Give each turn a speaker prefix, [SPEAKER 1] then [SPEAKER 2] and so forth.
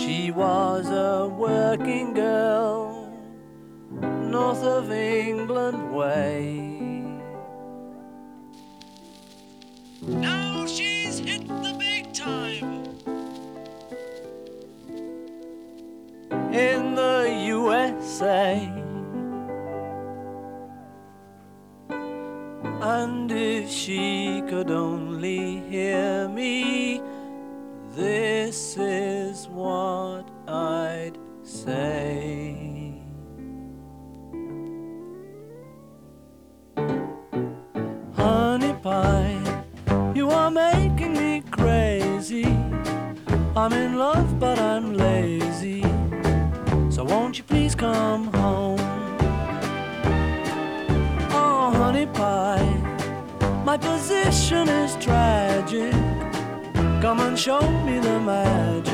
[SPEAKER 1] She was a working girl, north of England way. Now she's hit the big time in the USA. And if she could only hear me, this is what I'd say. Honey pie, you are making me crazy. I'm in love but I'm lazy, so won't you please come home? Oh honey pie, my position is tragic. Come and show me the magic.